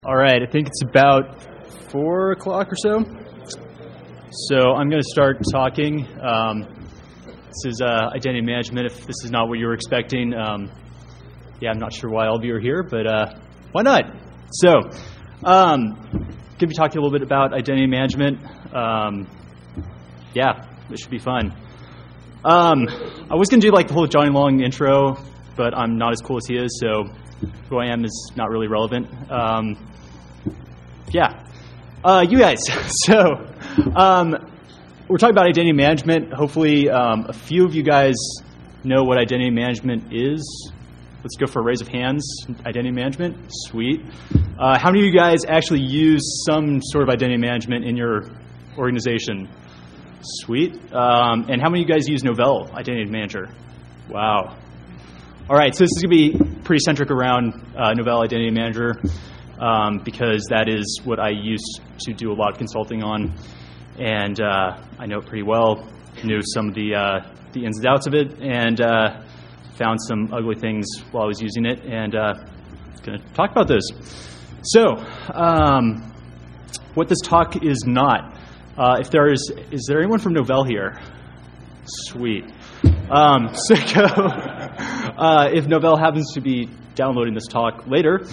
All right, I think it's about 4 o'clock or so. So I'm going to start talking. This is identity management. If this is not what you were expecting, I'm not sure why all of you are here, but why not? So, going to be talking a little bit about identity management. This should be fun. I was going to do like the whole Johnny Long intro, but I'm not as cool as he is, so who I am is not really relevant. You guys. So, we're talking about identity management. Hopefully, a few of you guys know what identity management is. Let's go for a raise of hands. Identity management, sweet. How many of you guys actually use some sort of identity management in your organization? Sweet. And how many of you guys use Novell Identity Manager? Wow. All right, so this is going to be pretty centric around Novell Identity Manager because that is what I used to do a lot of consulting on, and I know it pretty well, knew some of the ins and outs of it, and found some ugly things while I was using it, and going to talk about those. So, what this talk is not, is there anyone from Novell here? Sweet. If Novell happens to be downloading this talk later,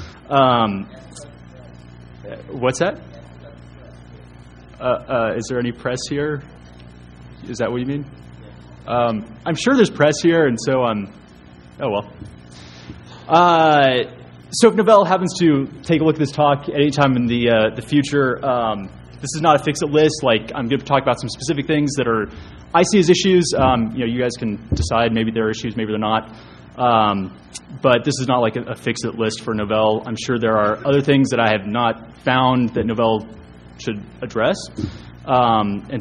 what's that? Is there any press here? Is that what you mean? I'm sure there's press here, and so oh well. So if Novell happens to take a look at this talk at any time in the future, this is not a fix-it list. Like, I'm going to talk about some specific things that I see as issues. You guys can decide. Maybe they're issues, maybe they're not. But this is not like a fix-it list for Novell. I'm sure there are other things that I have not found that Novell should address. I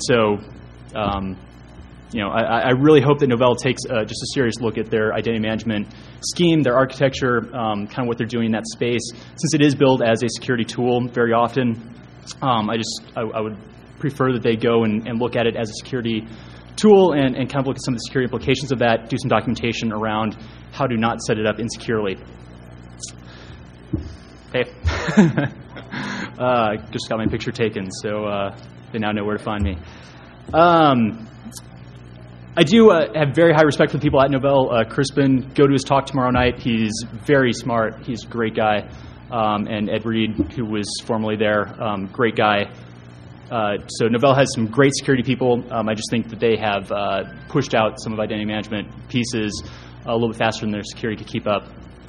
really hope that Novell takes just a serious look at their identity management scheme, their architecture, kind of what they're doing in that space. Since it is billed as a security tool very often, I would prefer that they go and look at it as a security tool and kind of look at some of the security implications of that, do some documentation around how to not set it up insecurely. Hey. Just got my picture taken, so they now know where to find me. I do have very high respect for the people at Novell. Crispin, go to his talk tomorrow night. He's very smart. He's a great guy. And Ed Reed, who was formerly there, great guy. So Novell has some great security people. I just think that they have pushed out some of identity management pieces a little bit faster than their security could keep up.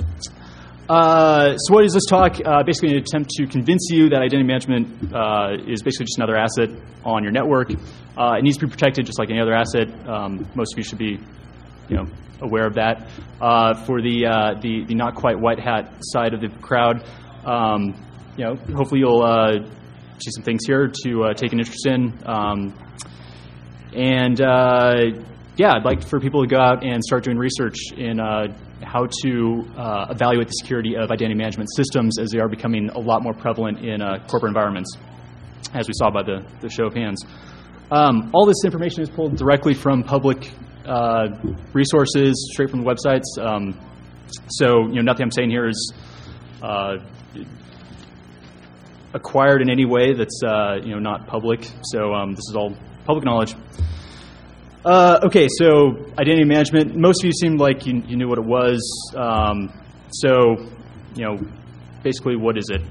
So what is this talk? Basically an attempt to convince you that identity management is basically just another asset on your network. It needs to be protected just like any other asset. Most of you should be aware of that. For the not quite white hat side of the crowd, hopefully you'll see some things here to take an interest in. I'd like for people to go out and start doing research in how to evaluate the security of identity management systems as they are becoming a lot more prevalent in corporate environments, as we saw by the show of hands. All this information is pulled directly from public resources, straight from the websites. Nothing I'm saying here is acquired in any way that's not public. So this is all public knowledge. So identity management. Most of you seemed like you knew what it was. Basically, what is it?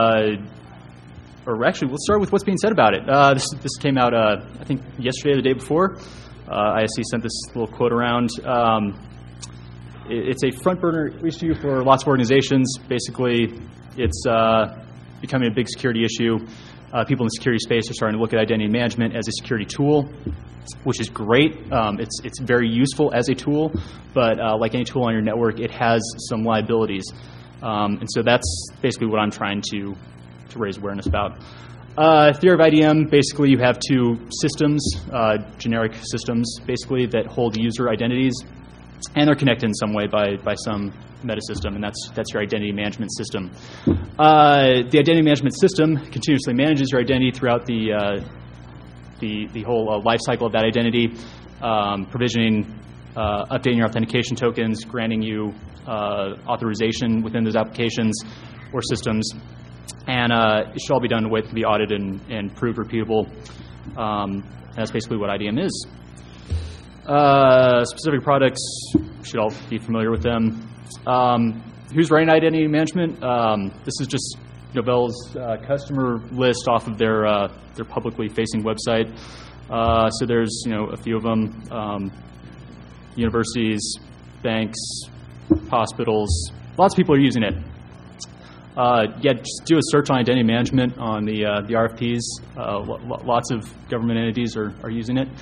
Or actually, let's start with what's being said about it. This came out, I think, yesterday or the day before. ISC sent this little quote around. It's a front burner issue for lots of organizations. Basically, it's becoming a big security issue. People in the security space are starting to look at identity management as a security tool, which is great. It's very useful as a tool, but like any tool on your network, it has some liabilities. And so that's basically what I'm trying to raise awareness about. Theory of IDM, basically you have two systems, generic systems, basically, that hold user identities, and they're connected in some way by some meta system, and that's your identity management system. The identity management system continuously manages your identity throughout the whole life cycle of that identity, provisioning, updating your authentication tokens, granting you authorization within those applications or systems, And it should all be done in a way that can be audited and proved repeatable. And that's basically what IDM is. Specific products, should all be familiar with them. Who's running identity management? This is just Novell's customer list off of their publicly facing website. So there's a few of them: universities, banks, hospitals. Lots of people are using it. Just do a search on identity management on the RFPs. Lots of government entities are using it.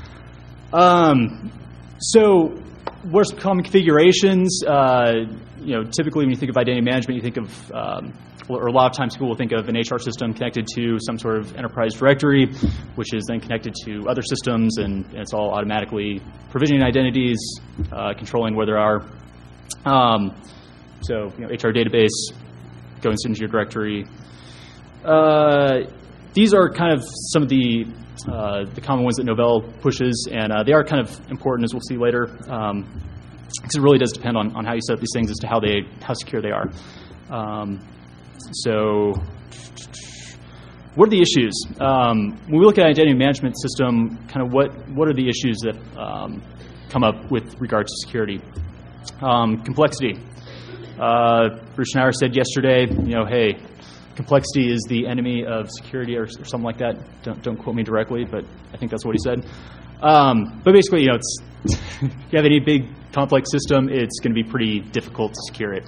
So what are some common configurations? Typically when you think of identity management, you think of, or a lot of times people will think of an HR system connected to some sort of enterprise directory, which is then connected to other systems, and it's all automatically provisioning identities, controlling where there are. So HR database goes into your directory. These are kind of some of the common ones that Novell pushes, and they are kind of important, as we'll see later, because it really does depend on how you set up these things as to how secure they are. So what are the issues? When we look at identity management system, kind of what are the issues that come up with regard to security? Complexity. Bruce Schneier said yesterday, hey, complexity is the enemy of security, or something like that. Don't quote me directly, but I think that's what he said. But basically, it's if you have any big complex system, it's going to be pretty difficult to secure it.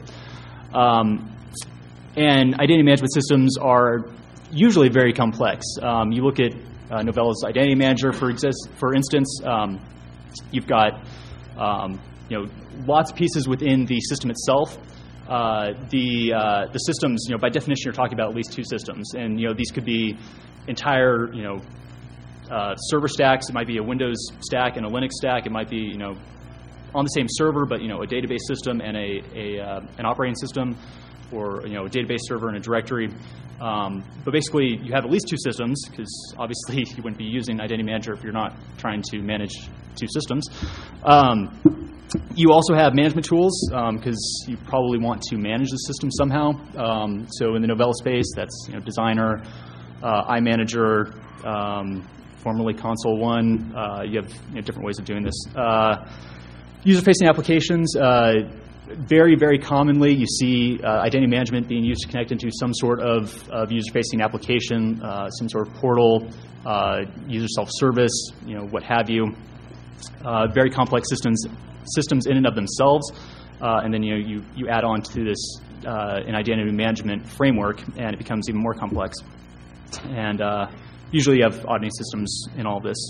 And identity management systems are usually very complex. You look at Novell's Identity Manager, for instance. You've got lots of pieces within the system itself. The systems, by definition, you're talking about at least two systems, and these could be entire, server stacks. It might be a Windows stack and a Linux stack. It might be, on the same server, but a database system and an operating system, or a database server and a directory. But basically, you have at least two systems, because obviously you wouldn't be using Identity Manager if you're not trying to manage two systems. You also have management tools, because you probably want to manage the system somehow. So in the Novell space, that's Designer, iManager, formerly Console One. You have different ways of doing this. User-facing applications. Very, very commonly, you see identity management being used to connect into some sort of user-facing application, some sort of portal, user self-service, what have you. Very complex systems in and of themselves, and then you add on to this an identity management framework, and it becomes even more complex. And usually, you have auditing systems in all of this.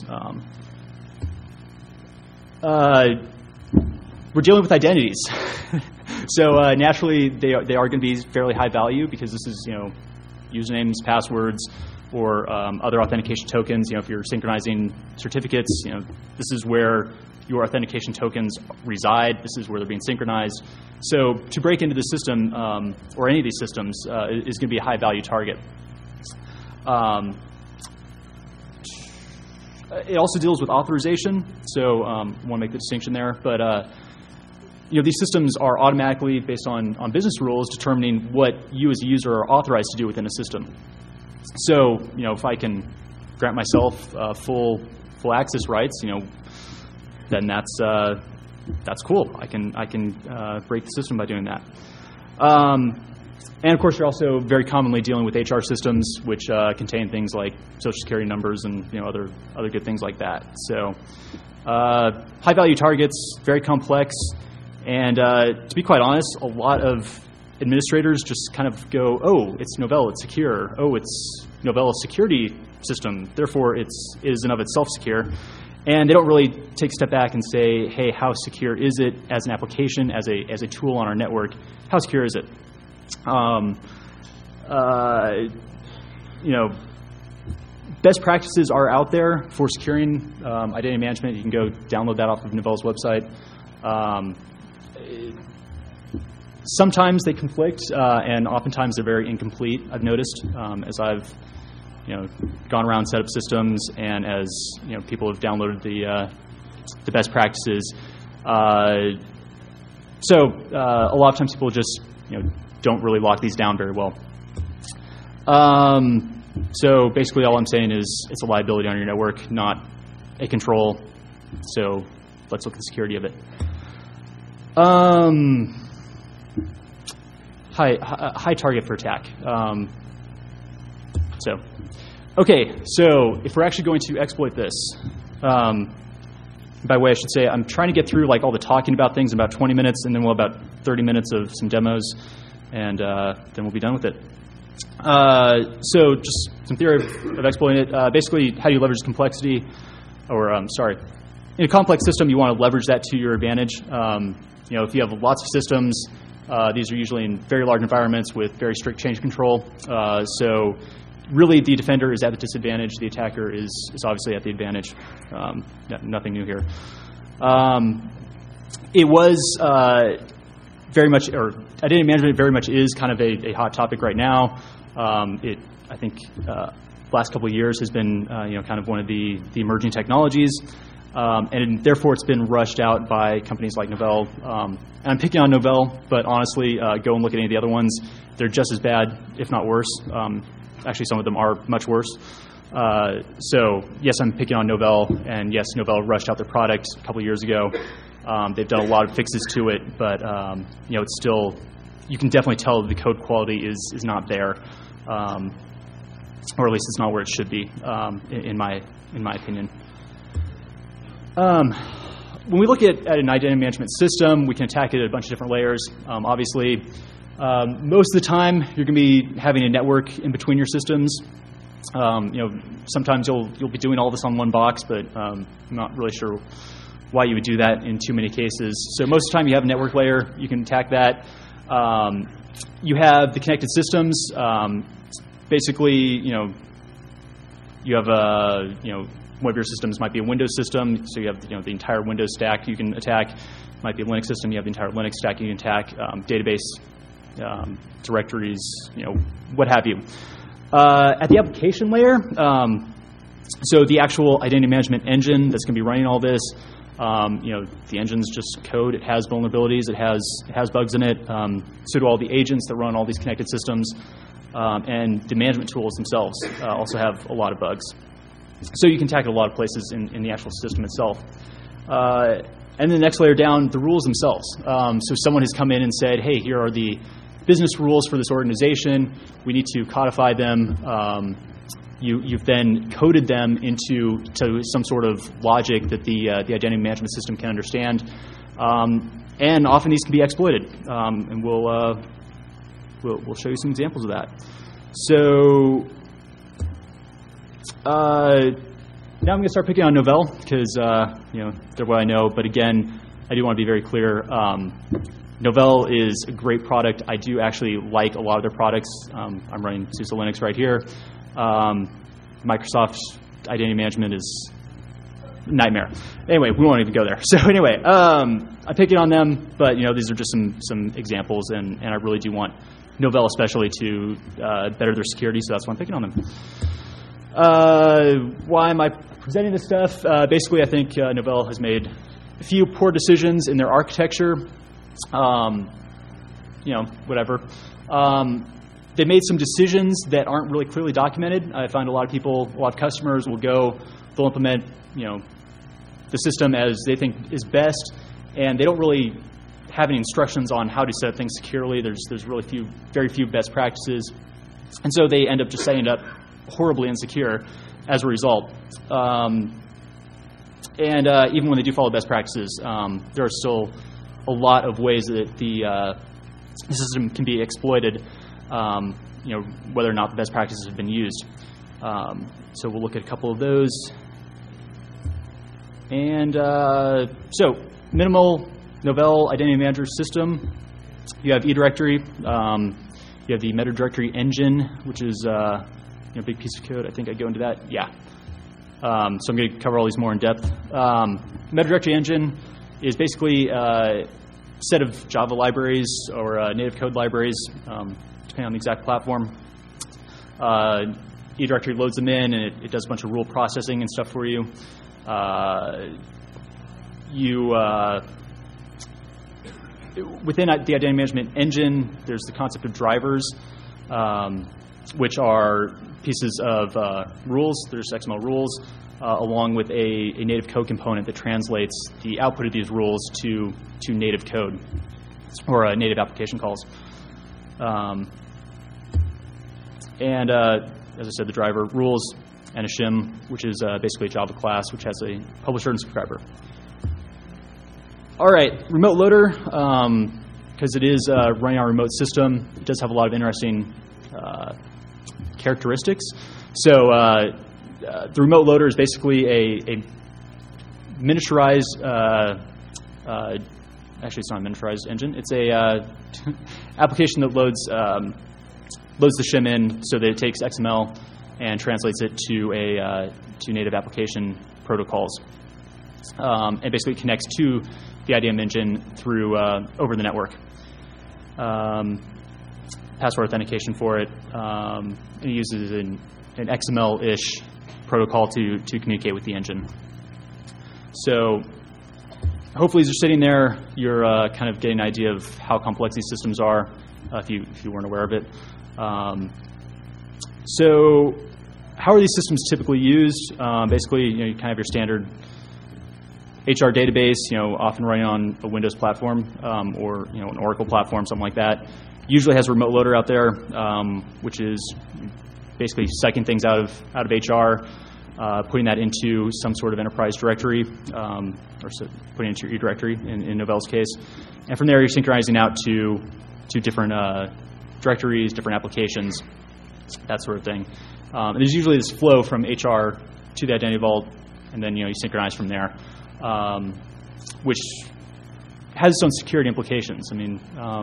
We're dealing with identities, so naturally they are going to be fairly high value, because this is usernames, passwords, or other authentication tokens. If you're synchronizing certificates, this is where your authentication tokens reside. This is where they're being synchronized. So to break into the system, or any of these systems, is going to be a high value target. It also deals with authorization, so I want to make the distinction there. But these systems are automatically, based on business rules, determining what you as a user are authorized to do within a system. So if I can grant myself full access rights, then that's cool. I can break the system by doing that. And of course, you're also very commonly dealing with HR systems, which contain things like Social Security numbers and other good things like that. So high value targets, very complex, and to be quite honest, a lot of administrators just kind of go, "Oh, it's Novell, it's secure. Oh, it's Novell's security system, therefore it is in of itself secure." And they don't really take a step back and say, "Hey, how secure is it as an application, as a tool on our network? How secure is it?" Best practices are out there for securing identity management. You can go download that off of Novell's website. Sometimes they conflict, and oftentimes they're very incomplete, I've noticed, as I've gone around, set up systems, and as people have downloaded the best practices. So a lot of times people just don't really lock these down very well. So basically all I'm saying is it's a liability on your network, not a control. So let's look at the security of it. High target for attack. Okay, so if we're actually going to exploit this, by the way, I should say I'm trying to get through like all the talking about things in about 20 minutes, and then we'll have about 30 minutes of some demos, and then we'll be done with it. So just some theory of exploiting it. Basically, how do you leverage complexity? In a complex system, you want to leverage that to your advantage. If you have lots of systems, these are usually in very large environments with very strict change control. So really, the defender is at the disadvantage. The attacker is obviously at the advantage. Nothing new here. It was very much, or identity management very much is kind of a hot topic right now. I think last couple of years has been kind of one of the emerging technologies, and therefore it's been rushed out by companies like Novell. And I'm picking on Novell, but honestly, go and look at any of the other ones. They're just as bad, if not worse. Actually, some of them are much worse. So yes, I'm picking on Novell, and yes, Novell rushed out their product a couple of years ago. They've done a lot of fixes to it, but it's still, you can definitely tell the code quality is not there, or at least it's not where it should be, in my opinion. When we look at an identity management system, we can attack it at a bunch of different layers. Obviously, most of the time you're going to be having a network in between your systems. Sometimes you'll be doing all this on one box, but I'm not really sure why you would do that in too many cases. So most of the time you have a network layer, you can attack that. You have the connected systems. Basically, you have one of your systems might be a Windows system, so you have the entire Windows stack you can attack. It might be a Linux system, you have the entire Linux stack you can attack. Database, directories, what have you. At the application layer, so the actual identity management engine that's going to be running all this, the engine's just code. It has vulnerabilities. It has bugs in it. So do all the agents that run all these connected systems, and the management tools themselves also have a lot of bugs. So you can attack it a lot of places in the actual system itself. And then the next layer down, the rules themselves. So someone has come in and said, hey, here are the business rules for this organization. We need to codify them. You've then coded them into some sort of logic that the identity management system can understand. And often these can be exploited. And we'll show you some examples of that. So now I'm going to start picking on Novell because they're what I know. But again, I do want to be very clear. Novell is a great product. I do actually like a lot of their products. I'm running SUSE Linux right here. Microsoft's identity management is a nightmare. Anyway, we won't even go there. So anyway, I'm picking on them, but these are just some examples, and I really do want Novell especially to better their security, so that's why I'm picking on them. Why am I presenting this stuff? Basically, I think Novell has made a few poor decisions in their architecture. Whatever. They made some decisions that aren't really clearly documented. I find a lot of customers will they'll implement, the system as they think is best, and they don't really have any instructions on how to set up things securely. There's really very few best practices, and so they end up just setting it up horribly insecure as a result. And even when they do follow best practices, there are still a lot of ways that the system can be exploited, whether or not the best practices have been used. So we'll look at a couple of those. And so minimal Novell Identity Manager system. You have eDirectory. You have the MetaDirectory engine, which is a big piece of code. I think I go into that. Yeah. So I'm going to cover all these more in depth. MetaDirectory engine is basically a set of Java libraries or native code libraries, depending on the exact platform. eDirectory loads them in, and it does a bunch of rule processing and stuff for you. Within the identity management engine, there's the concept of drivers. which are pieces of rules. There's XML rules, along with a native code component that translates the output of these rules to native code or native application calls. And as I said, the driver rules and a shim, which is basically a Java class, which has a publisher and subscriber. All right, remote loader, because it is running on a remote system, it does have a lot of interesting characteristics. So the remote loader is basically a miniaturized, actually it's not a miniaturized engine, it's a application that loads the shim in so that it takes XML and translates it to native application protocols, and basically connects to the IDM engine through over the network. Password authentication for it. It uses an XML-ish protocol to communicate with the engine. So hopefully, as you're sitting there, you're kind of getting an idea of how complex these systems are, if you weren't aware of it. So how are these systems typically used? Basically, you kind of have your standard HR database, often running on a Windows platform or an Oracle platform, something like that. Usually has a remote loader out there, which is basically sucking things out of HR, putting that into some sort of enterprise directory, or putting it into your eDirectory in Novell's case. And from there, you're synchronizing out to different directories, different applications, that sort of thing. And there's usually this flow from HR to the Identity Vault, and then you synchronize from there, which has its own security implications. I mean,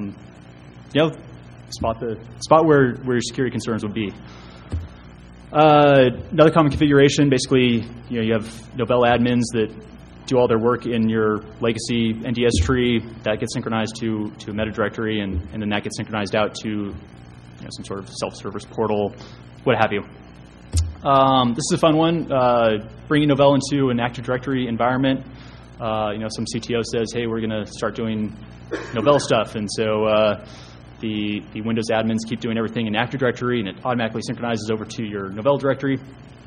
spot where your security concerns would be. Another common configuration, basically, you have Novell admins that do all their work in your legacy NDS tree. That gets synchronized to a meta directory, and then that gets synchronized out to some sort of self-service portal, what have you. This is a fun one, bringing Novell into an Active Directory environment. Some CTO says, hey, we're going to start doing Novell stuff, and so the Windows admins keep doing everything in Active Directory, and it automatically synchronizes over to your Novell directory.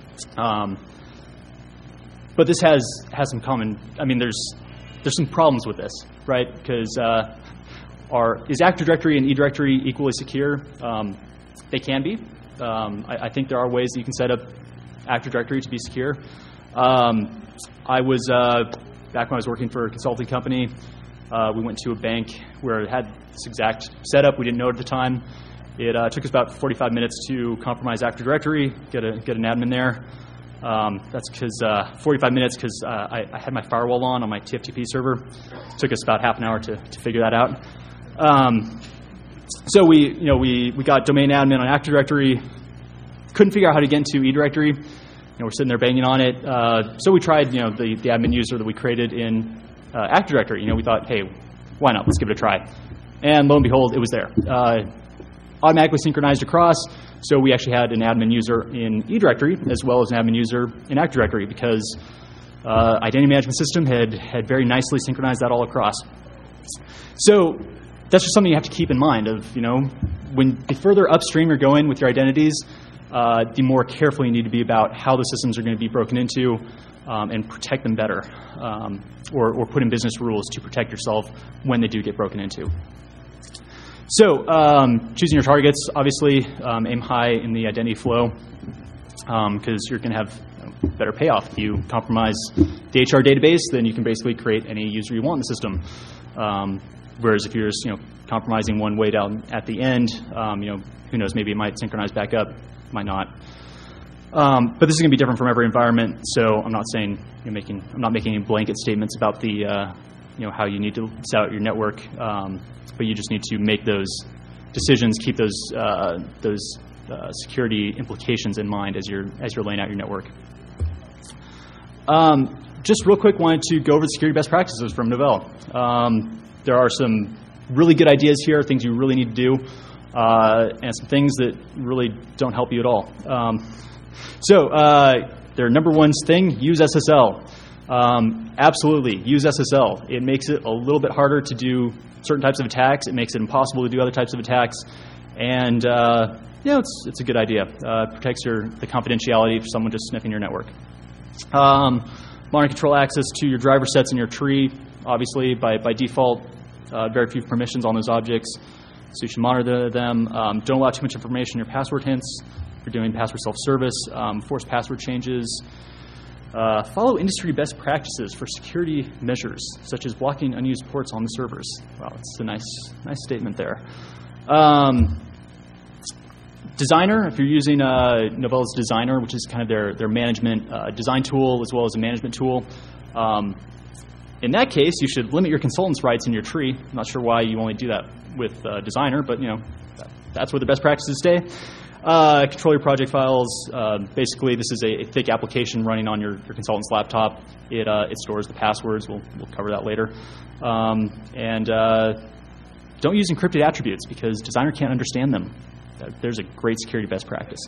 But this has some common. I mean, there's some problems with this, right? Because is Active Directory and eDirectory equally secure? They can be. I think there are ways that you can set up Active Directory to be secure. I was back when I was working for a consulting company. We went to a bank where it had this exact setup. We didn't know it at the time. It took us about 45 minutes to compromise Active Directory, get an admin there. That's because 45 minutes because I had my firewall on my TFTP server. It took us about half an hour to figure that out. So we got domain admin on Active Directory. Couldn't figure out how to get into eDirectory. We're sitting there banging on it. So we tried the admin user that we created in Active Directory. We thought, hey, why not? Let's give it a try. And lo and behold, it was there. Automatically synchronized across. So we actually had an admin user in eDirectory as well as an admin user in Active Directory because Identity Management System had very nicely synchronized that all across. So that's just something you have to keep in mind of, when the further upstream you're going with your identities, the more careful you need to be about how the systems are going to be broken into and protect them better, or put in business rules to protect yourself when they do get broken into. So choosing your targets, obviously, aim high in the identity flow because you're going to have better payoff. If you compromise the HR database, then you can basically create any user you want in the system. Whereas if you're just, compromising one way down at the end, who knows, maybe it might synchronize back up, might not. But this is going to be different from every environment, so I'm not saying I'm not making any blanket statements about the how you need to set out your network, but you just need to make those decisions, keep those security implications in mind as you're laying out your network. Just real quick, wanted to go over the security best practices from Novell. There are some really good ideas here, things you really need to do, and some things that really don't help you at all. So their number one thing, use SSL. Absolutely, use SSL. It makes it a little bit harder to do certain types of attacks. It makes it impossible to do other types of attacks. And it's a good idea. It protects the confidentiality for someone just sniffing your network. Monitor control access to your driver sets in your tree. Obviously, by default, very few permissions on those objects, so you should monitor them. Don't allow too much information in your password hints. If you're doing password self-service, force password changes. Follow industry best practices for security measures, such as blocking unused ports on the servers. Wow, that's a nice statement there. Designer, if you're using Novella's Designer, which is kind of their management design tool as well as a management tool, in that case, you should limit your consultants' rights in your tree. I'm not sure why you only do that with Designer, but that's where the best practices stay. Control your project files. Basically, this is a thick application running on your consultant's laptop. It stores the passwords. We'll cover that later. And don't use encrypted attributes because Designer can't understand them. There's a great security best practice.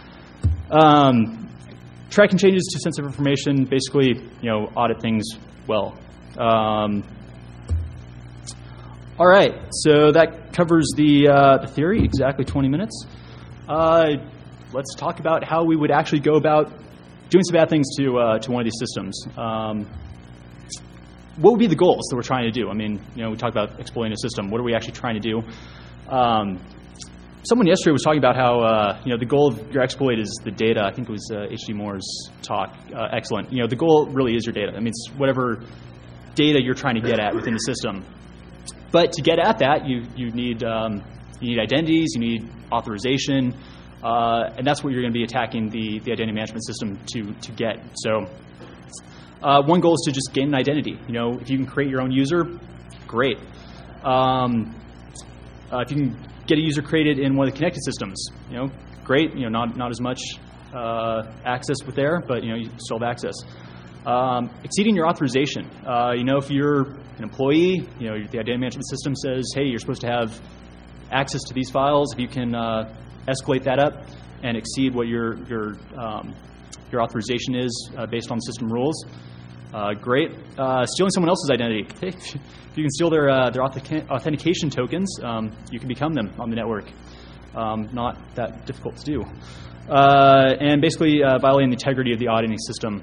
Tracking changes to sensitive information. Basically, audit things well. All right, so that covers the theory. Exactly 20 minutes. Let's talk about how we would actually go about doing some bad things to one of these systems. What would be the goals that we're trying to do? I mean, we talk about exploiting a system. What are we actually trying to do? Someone yesterday was talking about how the goal of your exploit is the data. I think it was H.D. Moore's talk. Excellent. The goal really is your data. I mean, it's whatever data you're trying to get at within the system. But to get at that, you need identities, you need authorization, and that's what you're going to be attacking the identity management system to get. So one goal is to just gain an identity. If you can create your own user, great. If you can get a user created in one of the connected systems, great. Not as much access with there, but you still have access. Exceeding your authorization. If you're an employee, the identity management system says, hey, you're supposed to have access to these files. If you can escalate that up and exceed what your authorization is based on system rules, great. Stealing someone else's identity. If you can steal their authentication tokens, you can become them on the network. Not that difficult to do. And basically violating the integrity of the auditing system.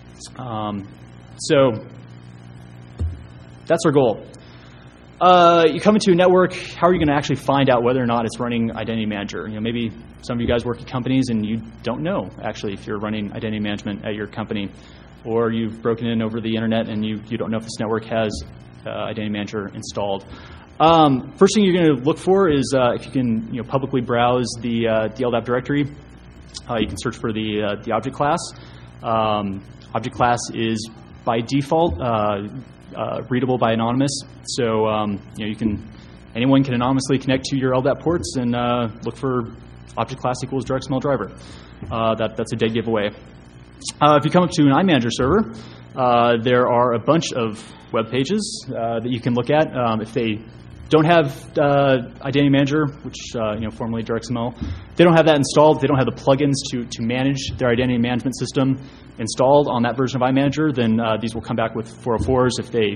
So that's our goal. You come into a network, how are you going to actually find out whether or not it's running Identity Manager? Maybe some of you guys work at companies and you don't know actually if you're running identity management at your company, or you've broken in over the internet and you don't know if this network has Identity Manager installed. First thing you're going to look for is if you can publicly browse the LDAP directory. You can search for the object class. Object class is by default readable by anonymous, so anyone can anonymously connect to your LDAP ports and look for object class equals DirectXML driver. That's a dead giveaway. If you come up to an iManager server, there are a bunch of web pages that you can look at. If they don't have Identity Manager, which formerly DirectXML, they don't have that installed. They don't have the plugins to manage their identity management system installed on that version of iManager. Then these will come back with 404s. If they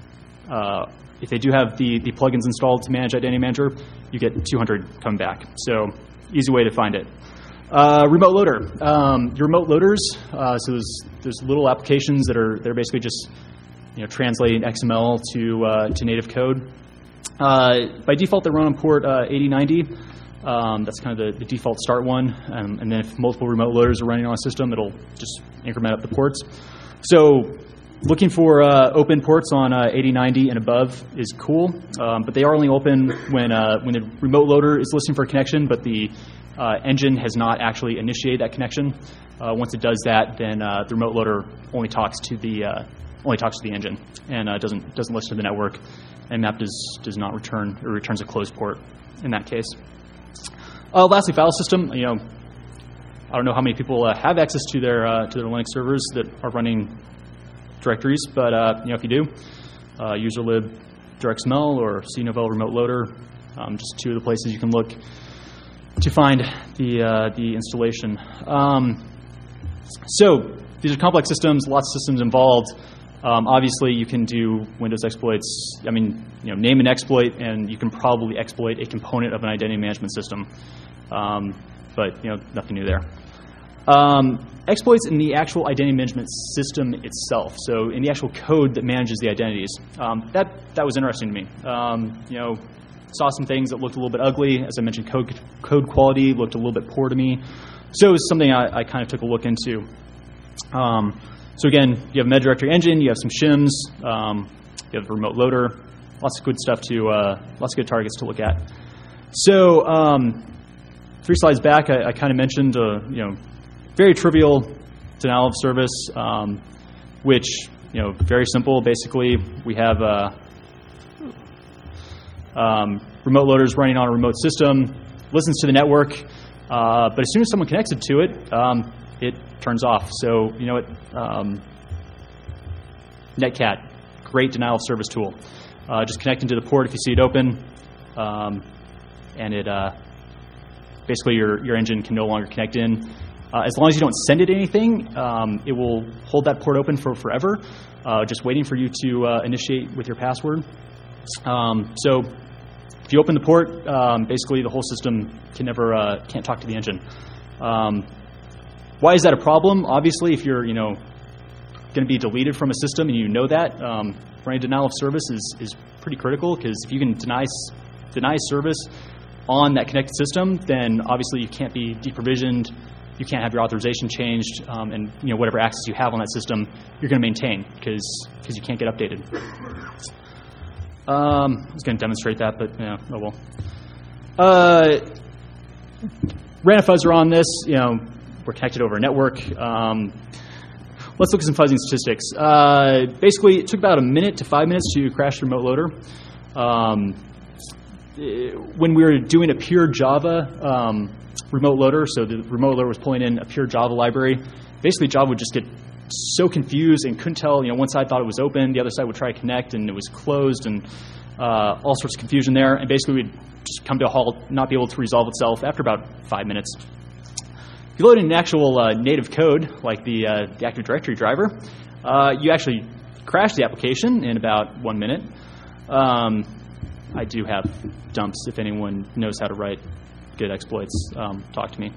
do have the plugins installed to manage Identity Manager, you get 200 coming back. So easy way to find it. Remote loader. Your remote loaders. So there's little applications that are basically just translating XML to native code. By default, they run on port 8090. That's kind of the default start one. And then if multiple remote loaders are running on a system, it'll just increment up the ports. So looking for open ports on 8090 and above is cool, but they are only open when the remote loader is listening for a connection, but the engine has not actually initiated that connection. Once it does that, then the remote loader only talks to the engine and doesn't listen to the network. And map does not return, or returns a closed port in that case. Lastly, file system. I don't know how many people have access to their Linux servers that are running directories, but if you do, userlib DirectXML or cnovell remote loader, just two of the places you can look to find the installation. So these are complex systems, lots of systems involved. Obviously, you can do Windows exploits. I mean, name an exploit, and you can probably exploit a component of an identity management system. But nothing new there. Exploits in the actual identity management system itself. So in the actual code that manages the identities. That was interesting to me. Saw some things that looked a little bit ugly. As I mentioned, code quality looked a little bit poor to me. So it was something I kind of took a look into. So again, you have a MetaDirectory engine, you have some shims, you have a remote loader, lots of good stuff lots of good targets to look at. So 3 slides back, I kind of mentioned very trivial denial of service, which very simple. Basically, we have remote loaders running on a remote system, listens to the network, but as soon as someone connects it to it, it turns off. So Netcat, great denial of service tool. Just connect into the port if you see it open, and it basically your engine can no longer connect in. As long as you don't send it anything, it will hold that port open for forever, just waiting for you to initiate with your password. So if you open the port, basically the whole system can't talk to the engine. Why is that a problem? Obviously, if you're going to be deleted from a system and you know that, running denial of service is pretty critical, because if you can deny service on that connected system, then obviously you can't be deprovisioned, you can't have your authorization changed, and whatever access you have on that system, you're going to maintain because you can't get updated. I was going to demonstrate that, but oh well. Ranifuzzer on this, we're connected over a network. Let's look at some fuzzing statistics. Basically, it took about 1 minute to 5 minutes to crash the remote loader. When we were doing a pure Java remote loader, so the remote loader was pulling in a pure Java library, basically Java would just get so confused and couldn't tell. One side thought it was open, the other side would try to connect, and it was closed, and all sorts of confusion there. And basically, we'd just come to a halt, not be able to resolve itself after about 5 minutes. If you load in an actual native code, like the Active Directory driver, you actually crash the application in about 1 minute. I do have dumps. If anyone knows how to write good exploits, talk to me.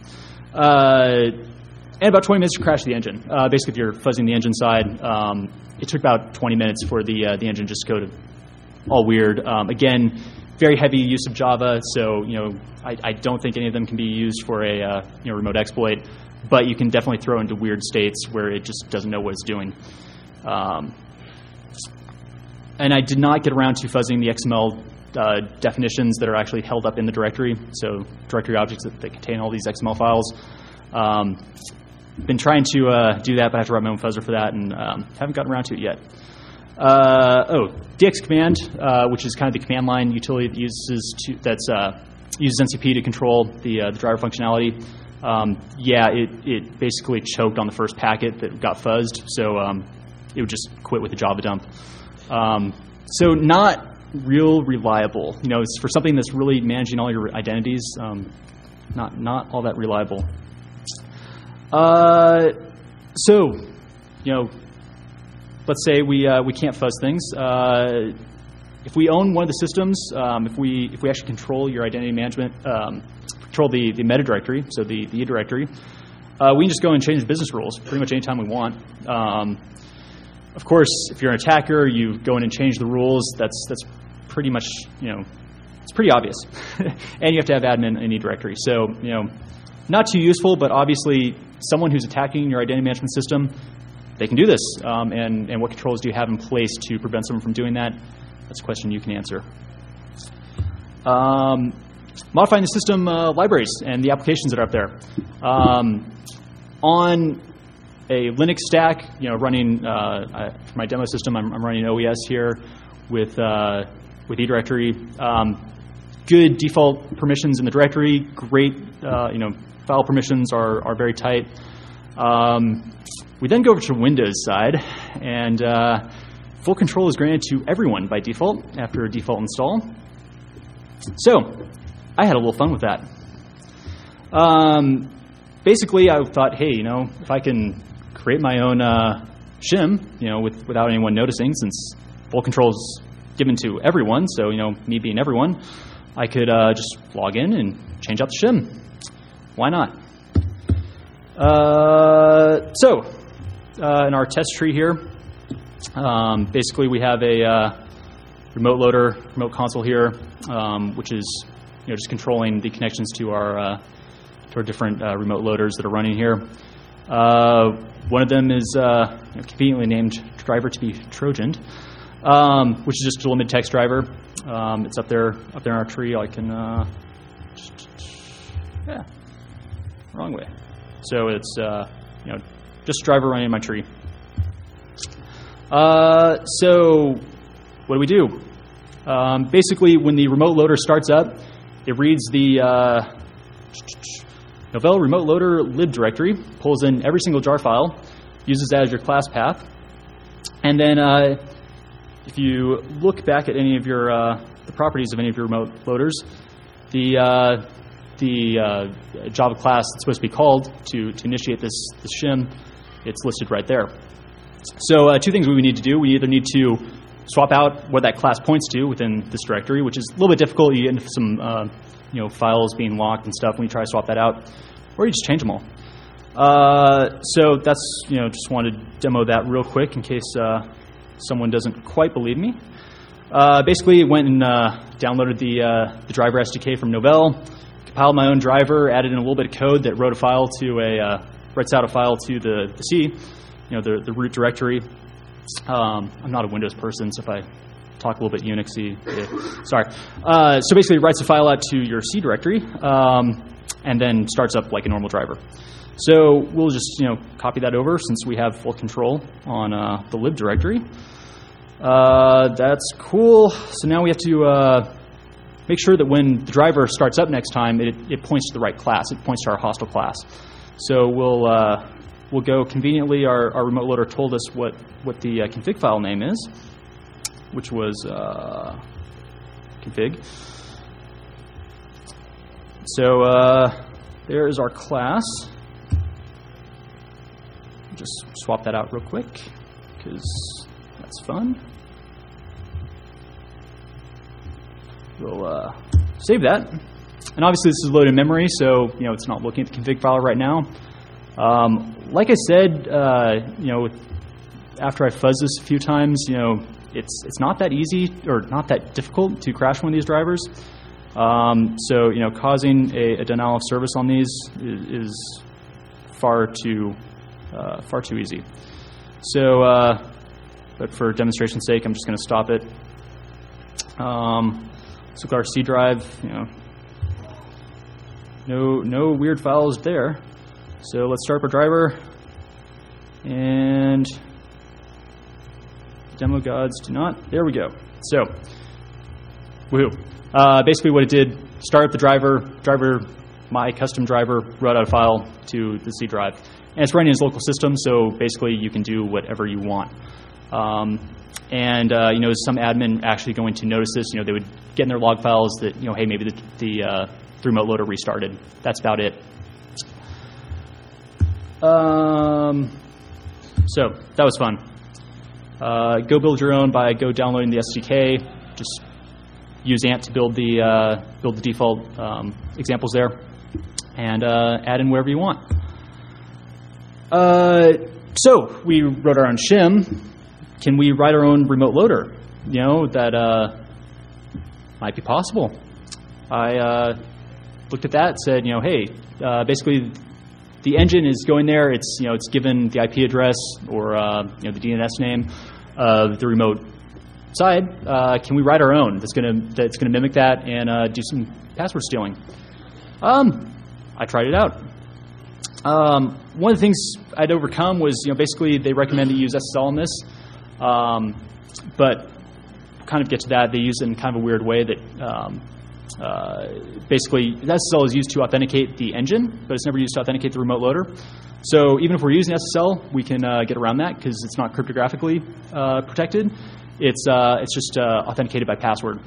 And about 20 minutes to crash the engine. Basically, if you're fuzzing the engine side, it took about 20 minutes for the engine just to go to all weird. Again, very heavy use of Java, so I don't think any of them can be used for a remote exploit, but you can definitely throw into weird states where it just doesn't know what it's doing. And I did not get around to fuzzing the XML definitions that are actually held up in the directory, so directory objects that contain all these XML files. Been trying to do that, but I have to write my own fuzzer for that, and haven't gotten around to it yet. DX command, which is kind of the command line utility that uses NCP to control the driver functionality. It basically choked on the first packet that got fuzzed, so it would just quit with the Java dump. So not real reliable. It's for something that's really managing all your identities. Not all that reliable. Let's say we can't fuzz things. If we own one of the systems, if we actually control your identity management, control the meta directory, so the E directory, we can just go and change the business rules pretty much anytime we want. Of course, if you're an attacker, you go in and change the rules. That's pretty much, it's pretty obvious. And you have to have admin in E directory. So, not too useful, but obviously someone who's attacking your identity management system, they can do this. And what controls do you have in place to prevent someone from doing that? That's a question you can answer. Modifying the system libraries and the applications that are up there. On a Linux stack, running for my demo system, I'm running OES here with E directory. Good default permissions in the directory. Great, file permissions are very tight. We then go over to Windows side, and full control is granted to everyone by default after a default install. So I had a little fun with that. Basically, I thought, hey, if I can create my own shim, without anyone noticing, since full control is given to everyone. So, me being everyone, I could just log in and change out the shim. Why not? In our test tree here, basically we have a remote loader, remote console here, which is just controlling the connections to our different remote loaders that are running here. One of them is conveniently named driver to be Trojaned, which is just a limited text driver. It's up there in our tree. I can wrong way. So it's just driver running in my tree. So what do we do? Basically, when the remote loader starts up, it reads the Novell remote loader lib directory, pulls in every single jar file, uses that as your class path, and then if you look back at any of your the properties of any of your remote loaders, the Java class that's supposed to be called to initiate this shim, it's listed right there. So two things we would need to do. We either need to swap out what that class points to within this directory, which is a little bit difficult. You get into some files being locked and stuff when you try to swap that out, or you just change them all. So that's just wanted to demo that real quick in case someone doesn't quite believe me. Basically, went and downloaded the driver SDK from Novell, compiled my own driver, added in a little bit of code that writes out a file to the C, the root directory. I'm not a Windows person, so if I talk a little bit Unixy, sorry. So basically, it writes a file out to your C directory, and then starts up like a normal driver. So we'll just copy that over since we have full control on the lib directory. That's cool. So now we have to make sure that when the driver starts up next time, it points to the right class. It points to our hostile class. So we'll go conveniently. Our remote loader told us what the config file name is, which was config. So there is our class. Just swap that out real quick because that's fun. We'll save that. And obviously this is loaded in memory, so it's not looking at the config file right now. Like I said, after I fuzzed this a few times, it's not that easy or not that difficult to crash one of these drivers. So causing a denial of service on these is far too easy. So, but for demonstration's sake, I'm just going to stop it. Let's look at our C drive. No weird files there. So let's start up our driver, and demo gods do not. There we go. So, woohoo! Basically, what it did: start up the driver, my custom driver, wrote out a file to the C drive, and it's running as local system. So basically, you can do whatever you want. Is some admin actually going to notice this? They would get in their log files that hey, maybe the remote loader restarted. That's about it. So that was fun. Go build your own by downloading the SDK. Just use Ant to build the default examples there, and add in wherever you want. So we wrote our own shim. Can we write our own remote loader? That might be possible. I looked at that, said, hey, basically the engine is going there. It's it's given the IP address or the DNS name of the remote side. Can we write our own that's going to mimic that and do some password stealing? I tried it out. One of the things I'd overcome was basically they recommend to use SSL on this, but kind of get to that. They use it in kind of a weird way that. Basically, SSL is used to authenticate the engine, but it's never used to authenticate the remote loader. So even if we're using SSL, we can get around that because it's not cryptographically protected. It's just authenticated by password.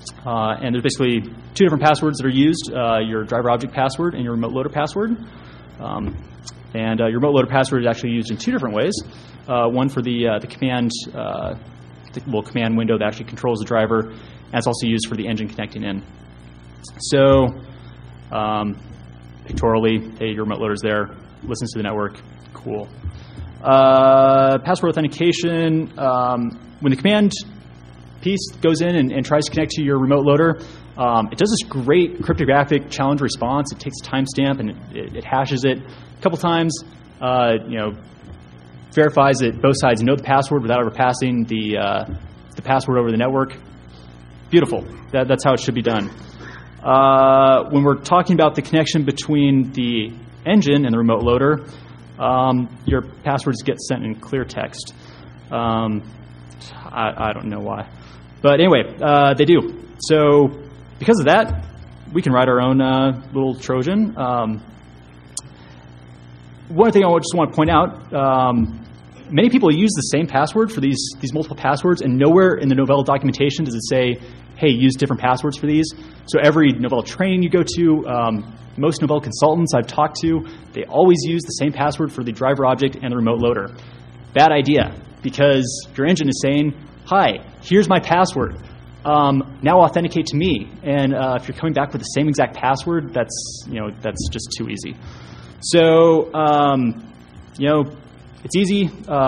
And there's basically two different passwords that are used, your driver object password and your remote loader password. And your remote loader password is actually used in two different ways. One for the command command window that actually controls the driver, and it's also used for the engine connecting in. So pictorially, hey, your remote loader's there, listens to the network, cool. Password authentication, when the command piece goes in and tries to connect to your remote loader, it does this great cryptographic challenge response. It takes a timestamp and it hashes it a couple times, verifies that both sides know the password without ever passing the password over the network. Beautiful. That's how it should be done. When we're talking about the connection between the engine and the remote loader, your passwords get sent in clear text. I don't know why. But anyway, they do. So because of that, we can write our own little Trojan. One thing I just want to point out, many people use the same password for these multiple passwords, and nowhere in the Novell documentation does it say, hey, use different passwords for these. So every Novell training you go to, most Novell consultants I've talked to, they always use the same password for the driver object and the remote loader. Bad idea, because your engine is saying, hi, here's my password. Now authenticate to me. And if you're coming back with the same exact password, that's just too easy. So, it's easy.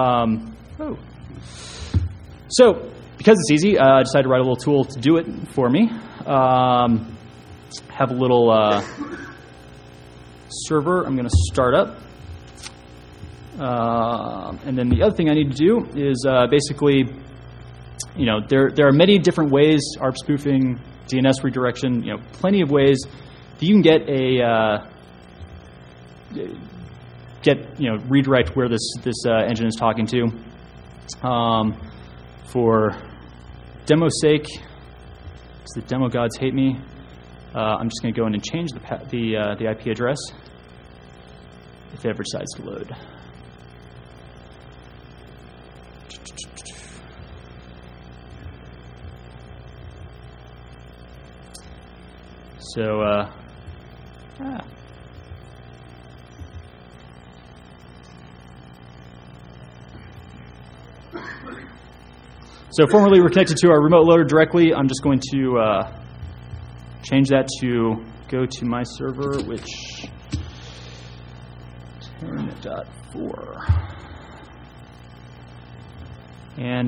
So, because it's easy, I decided to write a little tool to do it for me. Have a little server I'm going to start up. And then the other thing I need to do is basically, there are many different ways, ARP spoofing, DNS redirection, plenty of ways that you can redirect where this engine is talking to. For demo's sake, because the demo gods hate me, I'm just going to go in and change the IP address if it ever decides to load. So, So formerly we're connected to our remote loader directly. I'm just going to change that to go to my server, which 10.4. And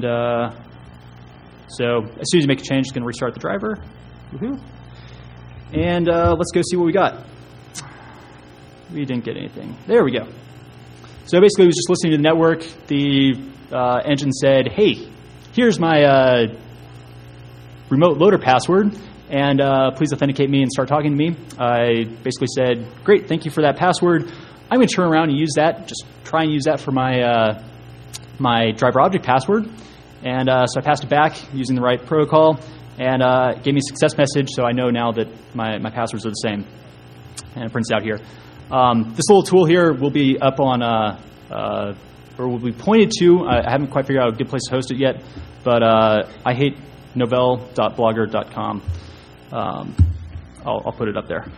so as soon as you make a change, it's going to restart the driver. Woohoo. And let's go see what we got. We didn't get anything. There we go. So basically, it was just listening to the network. The engine said, hey, here's my remote loader password, and please authenticate me and start talking to me. I basically said, great, thank you for that password. I'm going to turn around and use that, just try and use that for my my driver object password. And so I passed it back using the right protocol, and it gave me a success message, so I know now that my passwords are the same. And it prints out here. This little tool here will be up on, or will be pointed to. I haven't quite figured out a good place to host it yet, but I hate novell.blogger.com. I'll put it up there.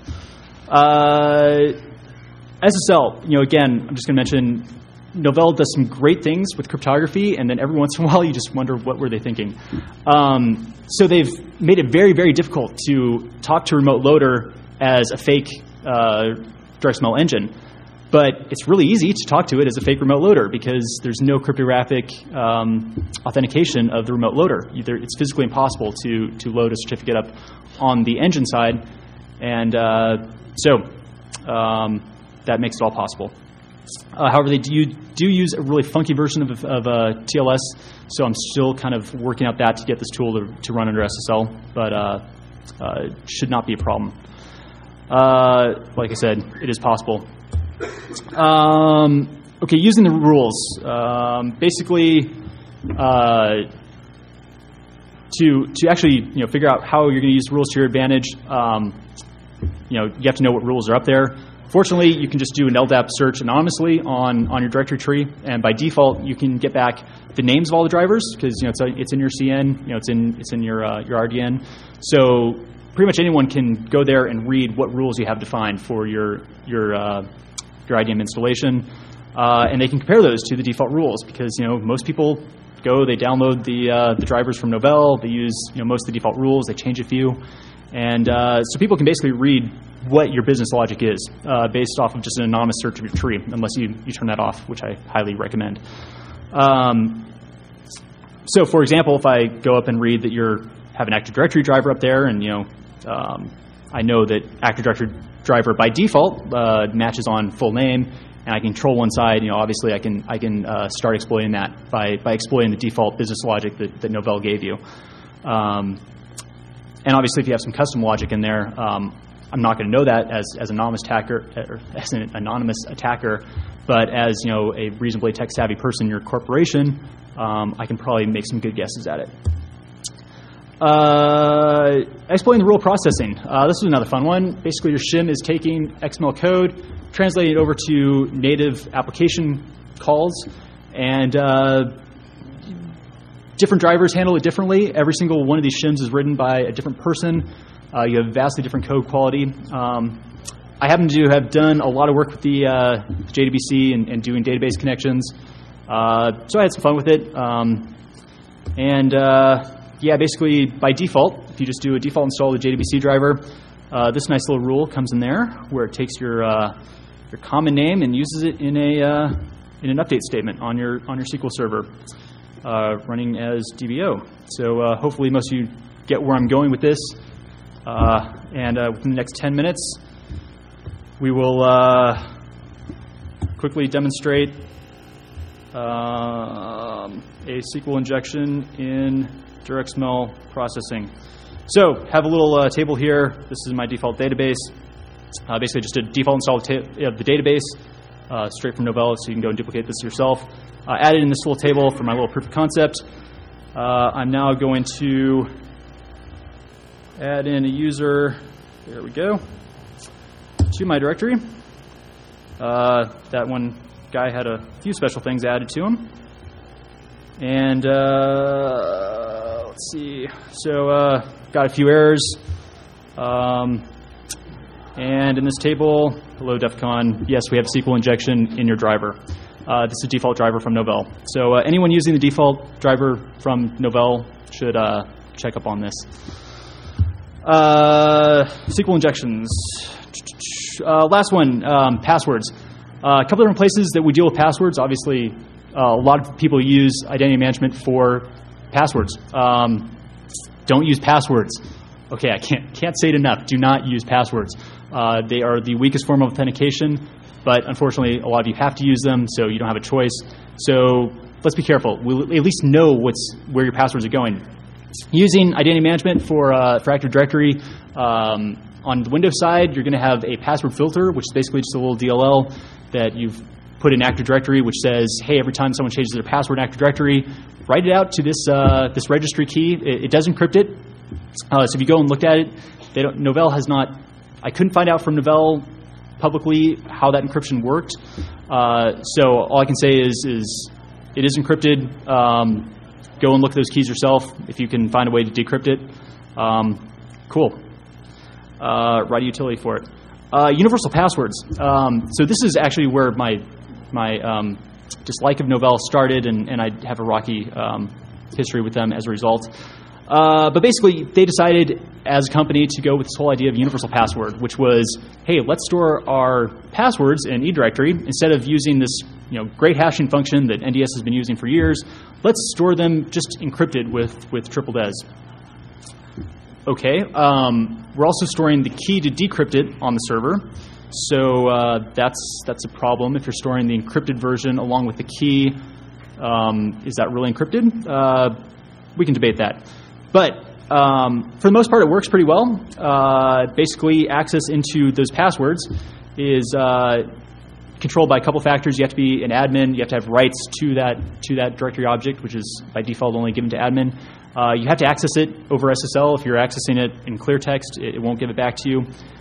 SSL, again, I'm just going to mention Novell does some great things with cryptography, and then every once in a while you just wonder what were they thinking. So they've made it very, very difficult to talk to remote loader as a fake DirectSML engine. But it's really easy to talk to it as a fake remote loader because there's no cryptographic authentication of the remote loader. It's physically impossible to load a certificate up on the engine side. And so that makes it all possible. However, they do use a really funky version of TLS, so I'm still kind of working out that to get this tool to run under SSL, but it should not be a problem. Like I said, it is possible. Okay, using the rules. Basically, to actually figure out how you're going to use the rules to your advantage, you have to know what rules are up there. Fortunately, you can just do an LDAP search anonymously on your directory tree, and by default, you can get back the names of all the drivers because it's in your CN, it's in your RDN. So pretty much anyone can go there and read what rules you have defined for your your IDM installation, and they can compare those to the default rules because most people they download the drivers from Novell, they use most of the default rules, they change a few, and so people can basically read what your business logic is based off of just an anonymous search of your tree, unless you turn that off, which I highly recommend. So, for example, if I go up and read that you have an Active Directory driver up there, and I know that Active Directory driver by default matches on full name, and I can control one side. Obviously, I can start exploiting that by exploiting the default business logic that Novell gave you. And obviously, if you have some custom logic in there, I'm not going to know that as an anonymous attacker, but as a reasonably tech-savvy person in your corporation, I can probably make some good guesses at it. Exploiting the rule processing. This is another fun one. Basically, your shim is taking XML code, translating it over to native application calls, and different drivers handle it differently. Every single one of these shims is written by a different person. You have vastly different code quality. I happen to have done a lot of work with the JDBC and doing database connections, so I had some fun with it. Yeah, basically by default, if you just do a default install of the JDBC driver, this nice little rule comes in there where it takes your common name and uses it in an update statement on your SQL server running as DBO. So hopefully most of you get where I'm going with this. And within the next 10 minutes, we will quickly demonstrate a SQL injection in DirXML processing. So have a little table here. This is my default database. Basically just a default install of the database straight from Novell, so you can go and duplicate this yourself. Added in this little table for my little proof of concept. I'm now going to add in a user, there we go, to my directory. That one guy had a few special things added to him. And let's see, so got a few errors. And in this table, hello DEF CON, yes, we have SQL injection in your driver. This is a default driver from Novell. So anyone using the default driver from Novell should check up on this. SQL injections. Last one, passwords. A couple different places that we deal with passwords. Obviously, a lot of people use identity management for passwords. Don't use passwords. Okay, I can't say it enough. Do not use passwords. They are the weakest form of authentication, but unfortunately, a lot of you have to use them, so you don't have a choice. So let's be careful. We'll at least know where your passwords are going. Using identity management for Active Directory, on the Windows side, you're going to have a password filter, which is basically just a little DLL that you've put in Active Directory, which says, hey, every time someone changes their password in Active Directory, write it out to this registry key. It does encrypt it. So if you go and look at it, Novell has not. I couldn't find out from Novell publicly how that encryption worked. So all I can say is it is encrypted. Go and look at those keys yourself if you can find a way to decrypt it. Cool. Write a utility for it. Universal passwords. So this is actually where my dislike of Novell started, and I have a rocky history with them as a result. But basically, they decided as a company to go with this whole idea of universal password, which was, hey, let's store our passwords in eDirectory instead of using this great hashing function that NDS has been using for years. Let's store them just encrypted with triple DES. Okay, we're also storing the key to decrypt it on the server. So that's a problem. If you're storing the encrypted version along with the key, is that really encrypted? We can debate that. But for the most part, it works pretty well. Basically, access into those passwords is controlled by a couple factors. You have to be an admin. You have to have rights to that directory object, which is by default only given to admin. You have to access it over SSL. If you're accessing it in clear text, it won't give it back to you.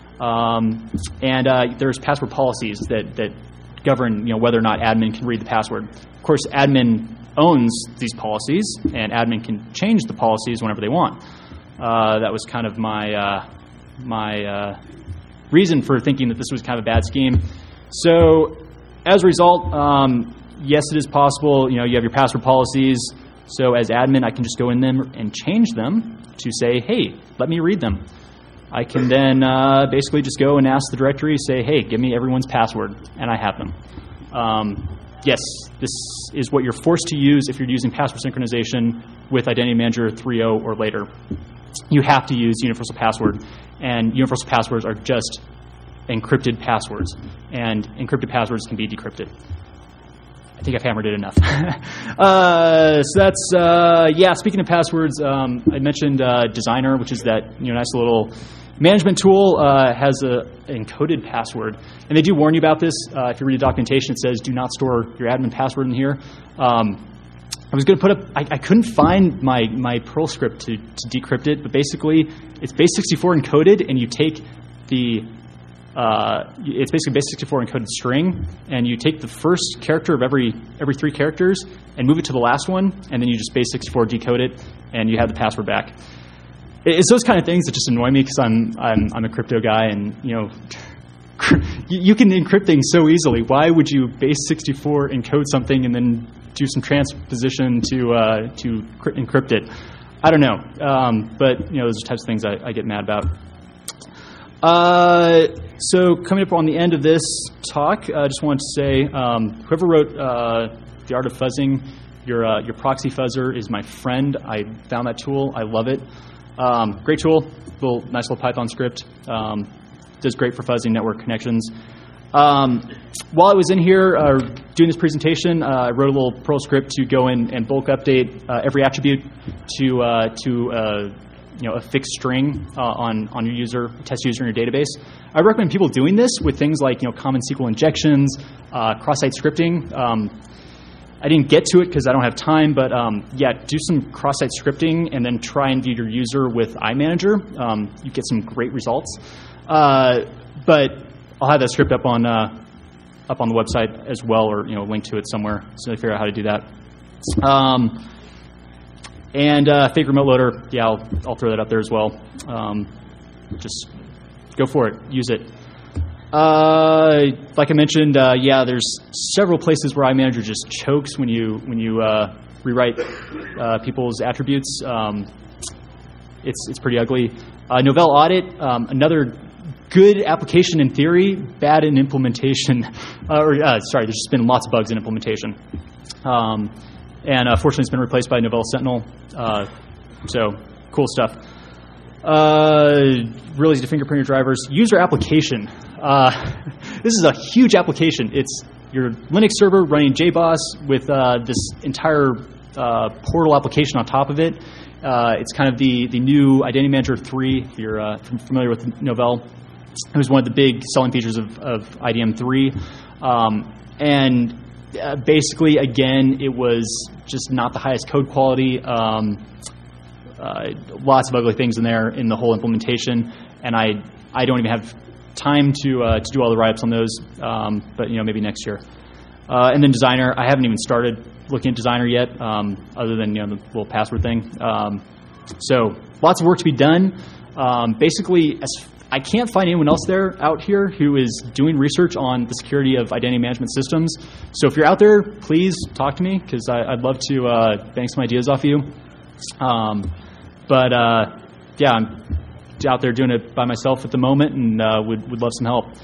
And there's password policies that govern whether or not admin can read the password. Of course, admin owns these policies, and admin can change the policies whenever they want. That was kind of my reason for thinking that this was kind of a bad scheme. So as a result, yes, it is possible. You have your password policies. So as admin, I can just go in them and change them to say, hey, let me read them. I can then basically just go and ask the directory, say, hey, give me everyone's password, and I have them. Yes, this is what you're forced to use if you're using password synchronization with Identity Manager 3.0 or later. You have to use universal password, and universal passwords are just encrypted passwords, and encrypted passwords can be decrypted. I think I've hammered it enough. So that's, speaking of passwords, I mentioned Designer, which is that nice little management tool, has an encoded password. And they do warn you about this. If you read the documentation, it says do not store your admin password in here. I was going to put up, I couldn't find my Perl script to decrypt it, but basically it's base64 encoded, and you take it's basically base64 encoded string, and you take the first character of every 3 characters and move it to the last one, and then you just base64 decode it, and you have the password back. It's those kind of things that just annoy me because I'm a crypto guy, and you can encrypt things so easily. Why would you base64 encode something and then do some transposition to encrypt it? I don't know, but those are types of things I get mad about. So coming up on the end of this talk, I just wanted to say, whoever wrote The Art of Fuzzing, your proxy fuzzer is my friend. I found that tool. I love it. Great tool. Nice little Python script. Does great for fuzzing network connections. While I was in here doing this presentation, I wrote a little Perl script to go in and bulk update every attribute to a fixed string on your test user in your database. I recommend people doing this with things like common SQL injections, cross-site scripting. I didn't get to it because I don't have time, but do some cross-site scripting and then try and view your user with iManager. You get some great results. But I'll have that script up on the website as well, or link to it somewhere, so I figure out how to do that. And fake remote loader, I'll throw that up there as well. Just go for it, use it. Like I mentioned, there's several places where iManager just chokes when you rewrite people's attributes. It's pretty ugly. Novell Audit, another good application in theory, bad in implementation. There's just been lots of bugs in implementation. And fortunately, it's been replaced by Novell Sentinel. So cool stuff. Really easy to fingerprint your drivers. User application. This is a huge application. It's your Linux server running JBoss with this entire portal application on top of it. It's kind of the new Identity Manager 3, if you're familiar with Novell. It was one of the big selling features of IDM 3. Basically, again, it was just not the highest code quality. Lots of ugly things in there in the whole implementation, and I don't even have time to do all the write-ups on those, but maybe next year. And then Designer, I haven't even started looking at Designer yet, other than the little password thing. So lots of work to be done. Basically, I can't find anyone else out here who is doing research on the security of identity management systems. So if you're out there, please talk to me, because I'd love to bang some ideas off you. I'm out there doing it by myself at the moment, and would love some help.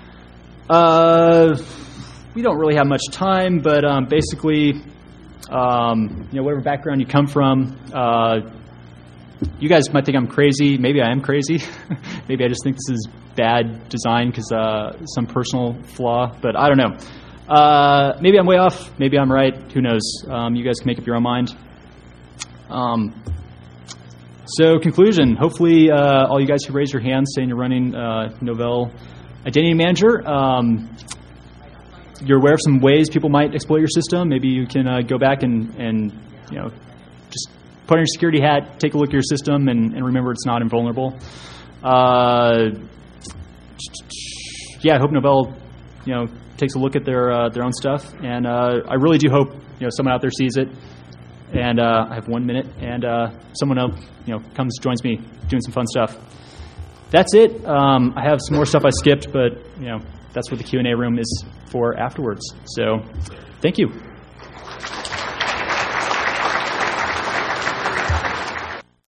We don't really have much time, but basically, whatever background you come from, you guys might think I'm crazy. Maybe I am crazy. Maybe I just think this is bad design because some personal flaw, but I don't know. Maybe I'm way off. Maybe I'm right. Who knows? You guys can make up your own mind. So conclusion, hopefully all you guys who raise your hands saying you're running Novell Identity Manager, you're aware of some ways people might exploit your system. Maybe you can go back and just put on your security hat, take a look at your system, and remember it's not invulnerable. I hope Novell takes a look at their own stuff, and I really do hope someone out there sees it. And I have 1 minute, and someone else, comes, joins me, doing some fun stuff. That's it. I have some more stuff I skipped, but that's what the Q&A room is for afterwards. So thank you.